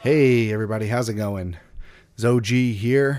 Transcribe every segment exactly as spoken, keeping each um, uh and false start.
Hey everybody, how's it going? Zog here,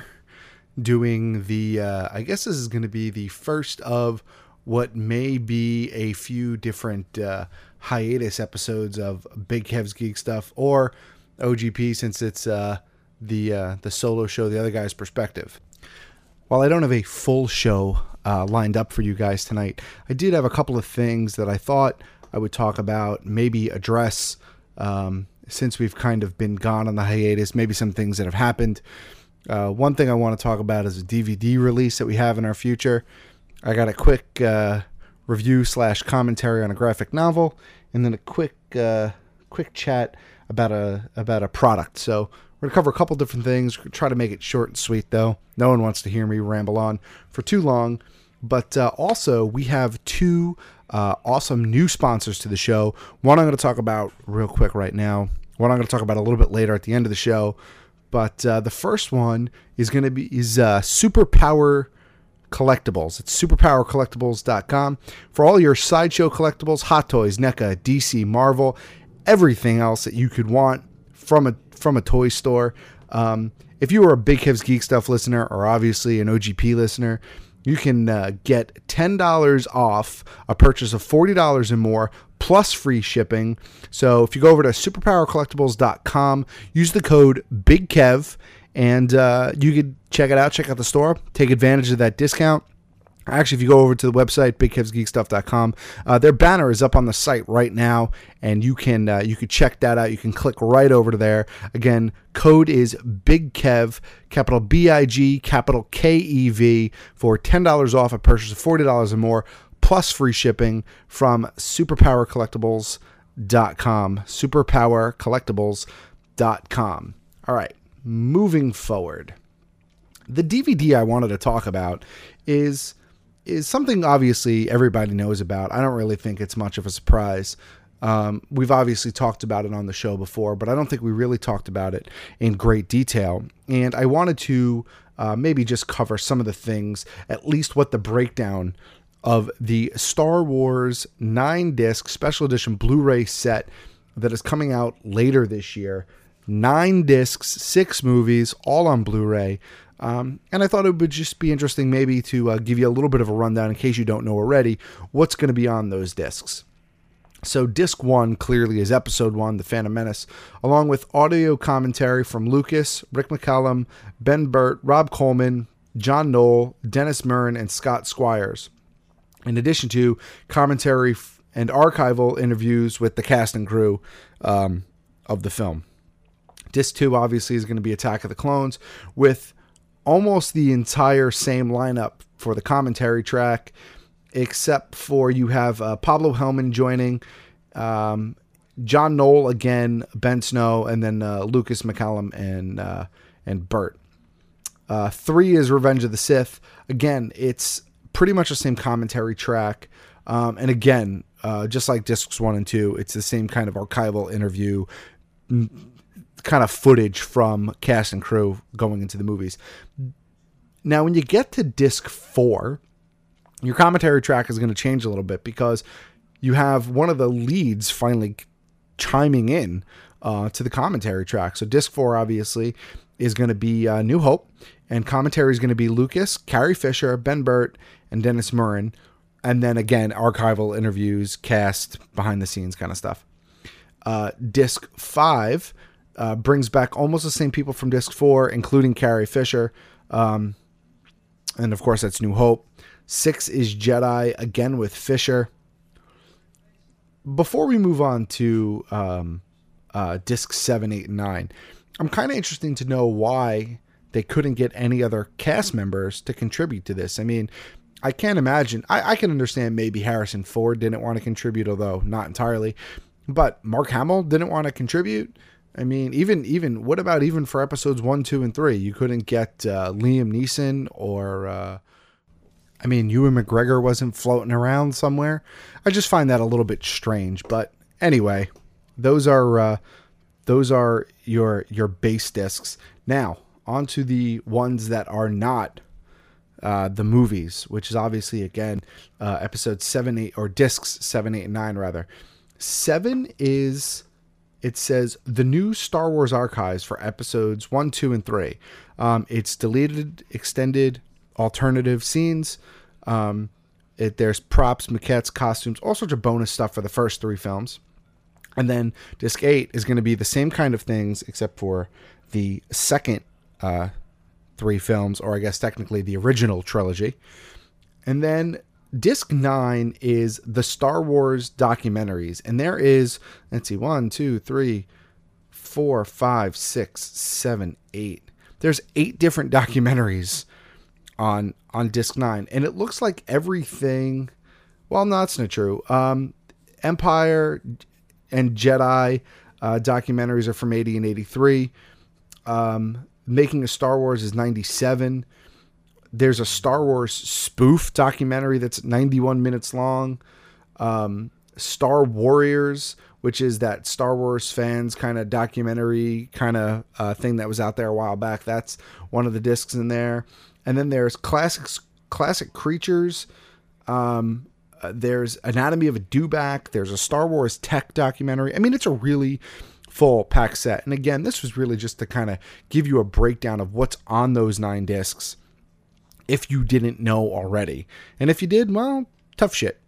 doing the, uh, I guess this is going to be the first of what may be a few different uh, hiatus episodes of Big Kev's Geek Stuff, or O G P, since it's uh, the uh, the solo show, the other guy's perspective. While I don't have a full show uh, lined up for you guys tonight, I did have a couple of things that I thought I would talk about, maybe address, um, since we've kind of been gone on the hiatus, maybe some things that have happened. Uh, one thing I want to talk about is a D V D release that we have in our future. I got a quick uh, review slash commentary on a graphic novel, and then a quick uh, quick chat about a about a product. So we're gonna cover a couple different things. We're try to make it short and sweet, though. No one wants to hear me ramble on for too long. But uh, also, we have two uh, awesome new sponsors to the show. One I'm going to talk about real quick right now. One I'm going to talk about a little bit later at the end of the show. But uh, the first one is going to be is uh, Superpower Collectibles. It's superpower collectibles dot com for all your Sideshow collectibles, Hot Toys, NECA, D C, Marvel, everything else that you could want from a from a toy store. Um, if you are a Big Kev's Geek Stuff listener, or obviously an O G P listener, you can uh, get ten dollars off a purchase of forty dollars and more, plus free shipping. So if you go over to superpower collectibles dot com, use the code BIGKEV, and uh, you could check it out, check out the store, take advantage of that discount. Actually, if you go over to the website, big kevs geek stuff dot com, uh, their banner is up on the site right now, and you can uh, you can check that out. You can click right over to there. Again, code is BIGKEV, capital B I G, capital K E V, for ten dollars off a purchase of forty dollars or more, plus free shipping from superpower collectibles dot com, superpower collectibles dot com. All right, moving forward. The D V D I wanted to talk about is... is something obviously everybody knows about. I don't really think it's much of a surprise. Um, we've obviously talked about it on the show before, but I don't think we really talked about it in great detail. And I wanted to uh, maybe just cover some of the things, at least what the breakdown of the Star Wars nine disc special edition Blu-ray set that is coming out later this year. Nine discs, six movies, all on Blu-ray. Um, and I thought it would just be interesting maybe to uh, give you a little bit of a rundown, in case you don't know already, what's going to be on those discs. So disc one clearly is episode one, The Phantom Menace, along with audio commentary from Lucas, Rick McCallum, Ben Burtt, Rob Coleman, John Knoll, Dennis Muren, and Scott Squires. In addition to commentary f- and archival interviews with the cast and crew um, of the film. Disc two obviously is going to be Attack of the Clones, with almost the entire same lineup for the commentary track, except for you have uh, Pablo Hellman joining, um, John Knoll again, Ben Snow, and then uh, Lucas McCallum and uh, and Burt. Uh, three is Revenge of the Sith. Again, it's pretty much the same commentary track, um, and again, uh, just like discs one and two, it's the same kind of archival interview. M- kind of footage from cast and crew going into the movies. Now, when you get to disc four, your commentary track is going to change a little bit, because you have one of the leads finally chiming in uh, to the commentary track. So disc four obviously is going to be uh, New Hope, and commentary is going to be Lucas, Carrie Fisher, Ben Burtt, and Dennis Muren. And then again, archival interviews, cast, behind the scenes kind of stuff. Uh, disc five Uh, brings back almost the same people from disc four, including Carrie Fisher. Um, and of course, that's New Hope. Six is Jedi, again with Fisher. Before we move on to um, uh, disc seven, eight, and nine, I'm kind of interested to know why they couldn't get any other cast members to contribute to this. I mean, I can't imagine. I, I can understand maybe Harrison Ford didn't want to contribute, although not entirely. But Mark Hamill didn't want to contribute. I mean, even, even what about even for episodes one, two, and three? You couldn't get uh, Liam Neeson or, uh, I mean, Ewan McGregor wasn't floating around somewhere. I just find that a little bit strange. But anyway, those are uh, those are your your base discs. Now, on to the ones that are not uh, the movies, which is obviously, again, uh, episodes seven, eight, or discs seven, eight, and nine, rather. Seven is... it says the new Star Wars archives for episodes one, two, and three. Um, it's deleted, extended, alternative scenes. Um, it, there's props, maquettes, costumes, all sorts of bonus stuff for the first three films. And then disc eight is going to be the same kind of things, except for the second uh, three films, or I guess technically the original trilogy. And then disc nine is the Star Wars documentaries. And there is, let's see, one, two, three, four, five, six, seven, eight. There's eight different documentaries on on disc nine. And it looks like everything, well, no, that's not true. Um, Empire and Jedi uh, documentaries are from eighty and eighty-three. Um, Making a Star Wars is ninety-seven. There's a Star Wars spoof documentary that's ninety-one minutes long. Um, Star Warriors, which is that Star Wars fans kind of documentary kind of uh, thing that was out there a while back. That's one of the discs in there. And then there's classics, classic creatures. Um, uh, there's Anatomy of a Dewback. There's a Star Wars tech documentary. I mean, it's a really full pack set. And again, this was really just to kind of give you a breakdown of what's on those nine discs, if you didn't know already. And if you did, well, tough shit.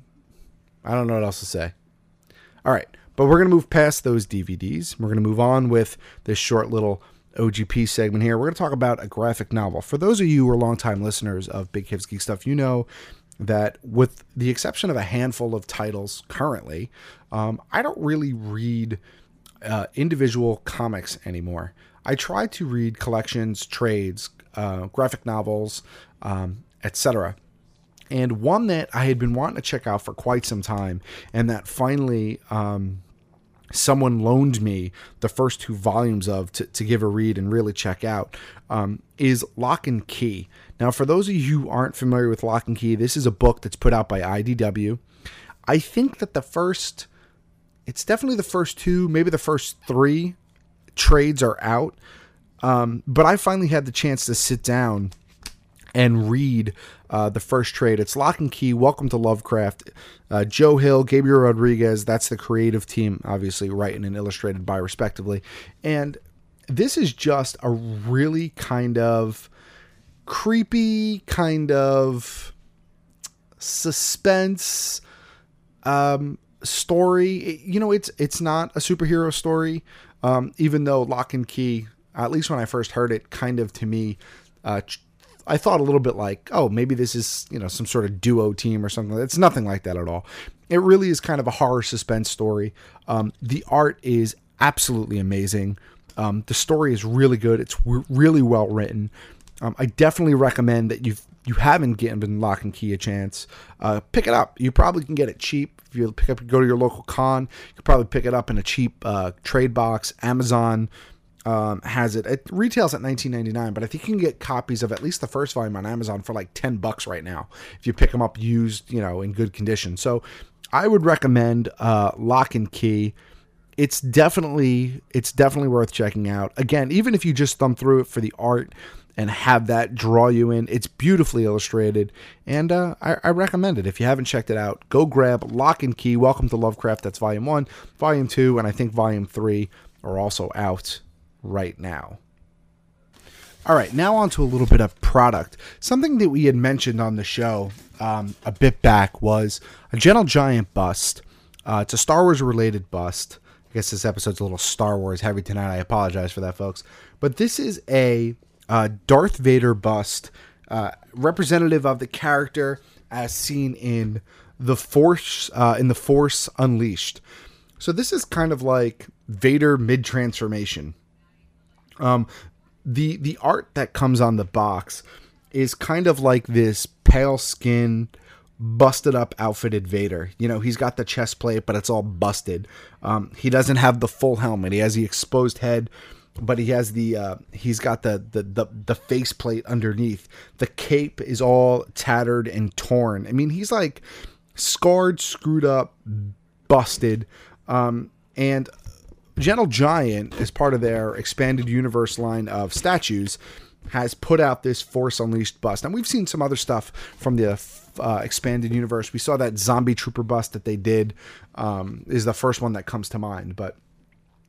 I don't know what else to say. All right, but we're going to move past those D V Ds. We're going to move on with this short little O G P segment here. We're going to talk about a graphic novel. For those of you who are longtime listeners of Big Kiv's Geek Stuff, you know that with the exception of a handful of titles currently, um, I don't really read uh, individual comics anymore. I try to read collections, trades, uh, graphic novels, um, et cetera. And one that I had been wanting to check out for quite some time, and that finally um, someone loaned me the first two volumes of to, to give a read and really check out, um, is Lock and Key. Now, for those of you who aren't familiar with Lock and Key, this is a book that's put out by I D W. I think that the first, it's definitely the first two, maybe the first three trades are out. Um, but I finally had the chance to sit down and read uh, the first trade. It's Lock and Key, Welcome to Lovecraft. Uh, Joe Hill, Gabriel Rodriguez, that's the creative team, obviously written and illustrated by respectively. And this is just a really kind of creepy, kind of suspense um, story. You know, it's it's not a superhero story, um, even though Lock and Key, at least when I first heard it, kind of to me, uh, I thought a little bit like, oh, maybe this is, you know, some sort of duo team or something. It's nothing like that at all. It really is kind of a horror suspense story. Um, the art is absolutely amazing. Um, the story is really good. It's w- really well written. Um, I definitely recommend that you you haven't given Lock and Key a chance, uh, pick it up. You probably can get it cheap. If you pick up, go to your local con, you can probably pick it up in a cheap uh, trade box. Amazon Um, has it. It retails at nineteen ninety-nine, but I think you can get copies of at least the first volume on Amazon for like ten bucks right now if you pick them up used, you know, in good condition. So I would recommend uh, Lock and Key. It's definitely it's definitely worth checking out. Again, even if you just thumb through it for the art and have that draw you in, it's beautifully illustrated, and uh, I, I recommend it. If you haven't checked it out, go grab Lock and Key, Welcome to Lovecraft. That's volume one, volume two, and I think volume three are also out right now. All right, now on to a little bit of product. Something that we had mentioned on the show um, a bit back was a Gentle Giant bust. Uh, it's a Star Wars related bust. I guess this episode's a little Star Wars heavy tonight. I apologize for that, folks. But this is a uh, Darth Vader bust, uh, representative of the character as seen in the Force, uh, in the Force Unleashed. So this is kind of like Vader mid-transformation. Um, the the art that comes on the box is kind of like this pale skin, busted up outfitted Vader. You know, he's got the chest plate, but it's all busted. Um, he doesn't have the full helmet. He has the exposed head, but he has the uh, he's got the the the, the face plate underneath. The cape is all tattered and torn. I mean, he's like scarred, screwed up, busted, um, and Gentle Giant, as part of their expanded universe line of statues, has put out this Force Unleashed bust. And we've seen some other stuff from the uh, expanded universe. We saw that Zombie Trooper bust that they did, um, is the first one that comes to mind. But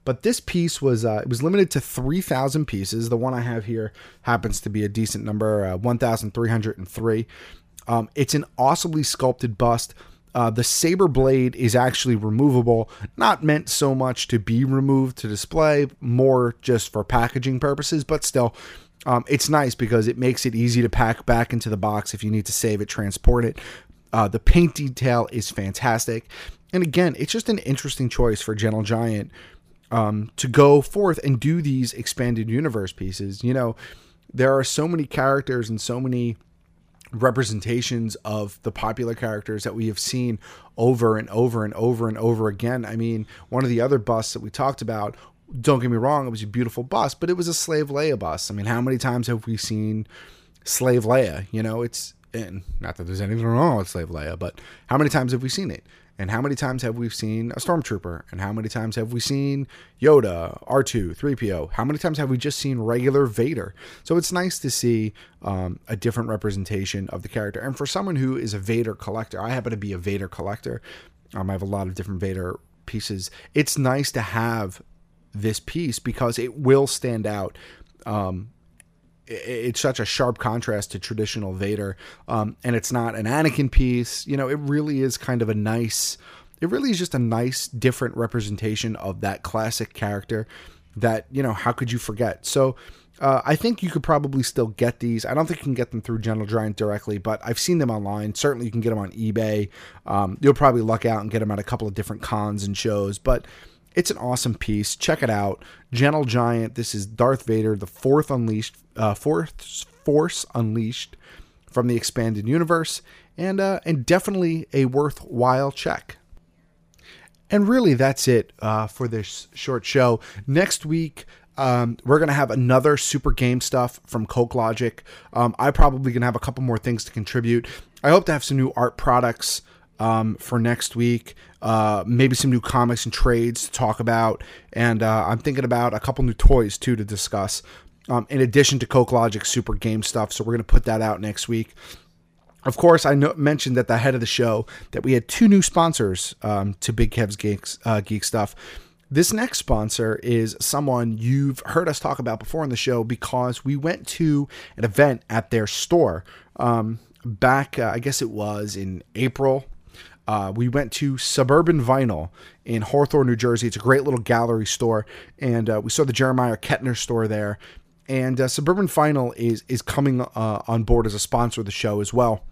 But this piece was uh, it was limited to three thousand pieces. The one I have here happens to be a decent number, uh, one thousand three hundred three. Um, it's an awesomely sculpted bust. Uh, the saber blade is actually removable, not meant so much to be removed to display, more just for packaging purposes, but still, um, it's nice because it makes it easy to pack back into the box if you need to save it, transport it. Uh, the paint detail is fantastic. And again, it's just an interesting choice for Gentle Giant um, to go forth and do these expanded universe pieces. You know, there are so many characters and so many representations of the popular characters that we have seen over and over and over and over again. I mean, one of the other busts that we talked about, don't get me wrong, it was a beautiful bust, but it was a Slave Leia bust. I mean, how many times have we seen Slave Leia? You know, it's, and not that there's anything wrong with Slave Leia, but how many times have we seen it? And how many times have we seen a Stormtrooper? And how many times have we seen Yoda, R two, three P O? How many times have we just seen regular Vader? So it's nice to see um, a different representation of the character. And for someone who is a Vader collector, I happen to be a Vader collector. Um, I have a lot of different Vader pieces. It's nice to have this piece because it will stand out. Um, it's such a sharp contrast to traditional Vader. Um, and it's not an Anakin piece. You know, it really is kind of a nice, it really is just a nice, different representation of that classic character that, you know, how could you forget? So uh, I think you could probably still get these. I don't think you can get them through Gentle Giant directly, but I've seen them online. Certainly you can get them on eBay. Um, you'll probably luck out and get them at a couple of different cons and shows, but it's an awesome piece. Check it out. Gentle Giant. This is Darth Vader, the fourth unleashed, uh, fourth Force Unleashed from the expanded universe, and uh, and definitely a worthwhile check. And really, that's it uh, for this short show. Next week, um, we're gonna have another super game stuff from Coke Logic. Um, I'm probably gonna have a couple more things to contribute. I hope to have some new art products Um, for next week, uh, maybe some new comics and trades to talk about, and uh, I'm thinking about a couple new toys too to discuss, um, in addition to Coke Logic Super Game stuff, so we're going to put that out next week. Of course, I know, mentioned at the head of the show that we had two new sponsors um, to Big Kev's Geeks, uh, Geek Stuff. This next sponsor is someone you've heard us talk about before on the show because we went to an event at their store um, back, uh, I guess it was in April. Uh, we went to Suburban Vinyl in Hawthorne, New Jersey. It's a great little gallery store, and uh, we saw the Jeremiah Kettner store there. And uh, Suburban Vinyl is is coming uh, on board as a sponsor of the show as well.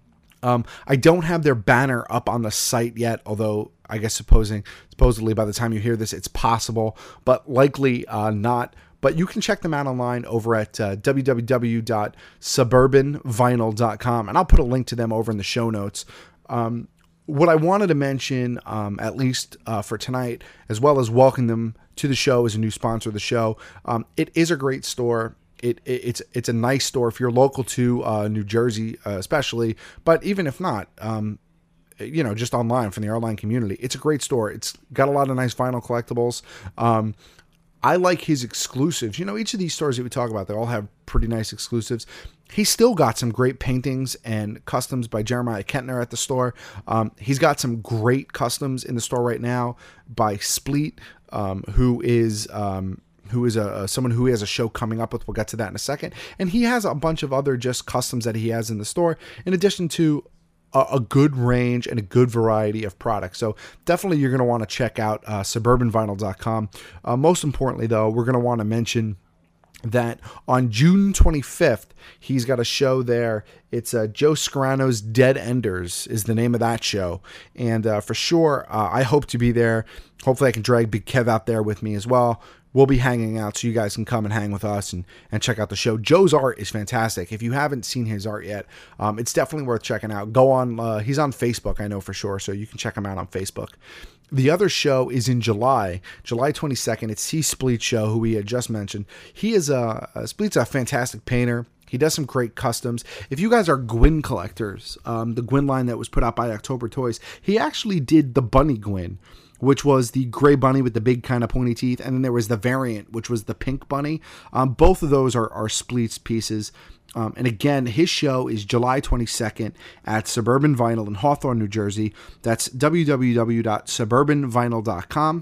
Um, I don't have their banner up on the site yet, although I guess supposing supposedly by the time you hear this, it's possible, but likely uh, not. But you can check them out online over at uh, w w w dot suburban vinyl dot com, and I'll put a link to them over in the show notes. Um, What I wanted to mention, um, at least uh, for tonight, as well as welcome them to the show as a new sponsor of the show, um, it is a great store. It, it it's it's a nice store if you're local to uh, New Jersey, uh, especially. But even if not, um, you know, just online from the online community, it's a great store. It's got a lot of nice vinyl collectibles. Um, I like his exclusives. You know, each of these stores that we talk about, they all have pretty nice exclusives. He's still got some great paintings and customs by Jeremiah Kettner at the store. Um, he's got some great customs in the store right now by Spleet, um, who is um, who is a, a someone who has a show coming up with. We'll get to that in a second. And he has a bunch of other just customs that he has in the store, in addition to a, a good range and a good variety of products. So definitely you're going to want to check out uh, suburban vinyl dot com. Uh, most importantly, though, we're going to want to mention that on June twenty-fifth, he's got a show there. It's uh, Joe Scarano's Dead Enders is the name of that show. And uh, for sure, uh, I hope to be there. Hopefully I can drag Big Kev out there with me as well. We'll be hanging out so you guys can come and hang with us and, and check out the show. Joe's art is fantastic. If you haven't seen his art yet, um, it's definitely worth checking out. Go on. Uh, he's on Facebook, I know for sure, so you can check him out on Facebook. The other show is in July, July twenty-second. It's C. Spleet show, who we had just mentioned. He is a, a Spleet's a fantastic painter. He does some great customs. If you guys are Gwyn collectors, um, the Gwyn line that was put out by October Toys, he actually did the Bunny Gwyn, which was the gray bunny with the big kind of pointy teeth. And then there was the variant, which was the pink bunny. Um, both of those are, are Spleet's pieces. Um, and again, his show is July twenty-second at Suburban Vinyl in Hawthorne, New Jersey. That's w w w dot suburban vinyl dot com.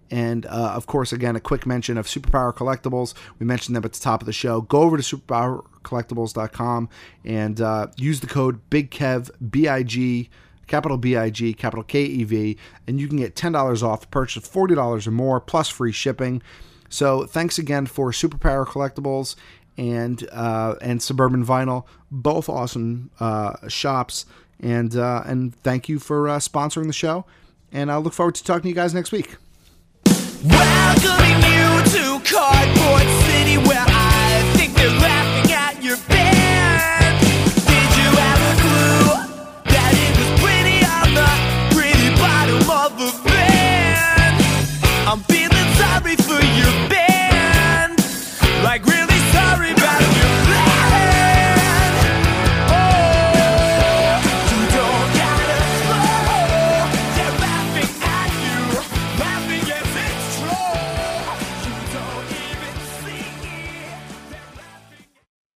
And, uh, of course, again, a quick mention of Superpower Collectibles. We mentioned them at the top of the show. Go over to superpower collectibles dot com and uh, use the code BIGKEV, B I G, capital B I G, capital K E V, and you can get ten dollars off the purchase of forty dollars or more, plus free shipping. So thanks again for Superpower Collectibles and uh, and Suburban Vinyl, both awesome uh, shops. And, uh, and thank you for uh, sponsoring the show. And I look forward to talking to you guys next week. Welcoming you to Cardboard City, where I